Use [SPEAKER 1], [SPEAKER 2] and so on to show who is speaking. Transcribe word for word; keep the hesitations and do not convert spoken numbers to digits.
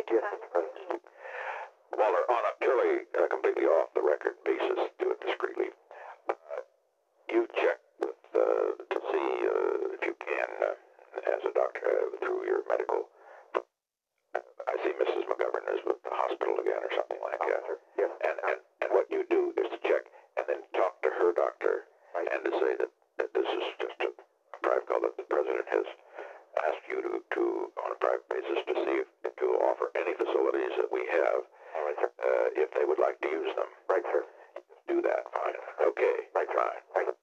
[SPEAKER 1] Yes, Walter, on a purely, uh, completely off the record basis, do it discreetly. Uh, you check with, uh, to see uh, if you can, uh, as a doctor, uh, through your medical. Uh, I see Missus McGovern is with the hospital again or something like that. Yes. And, and, and what you do is to check and then talk to her doctor right. and to say that, that this is just a, a private call that the president has asked you to, to, on a private basis, to see if to offer any facilities that we have, all right, sir. Uh, if they would like to use them. Right, sir. Do that. Fine. Okay. Right, fine. Right.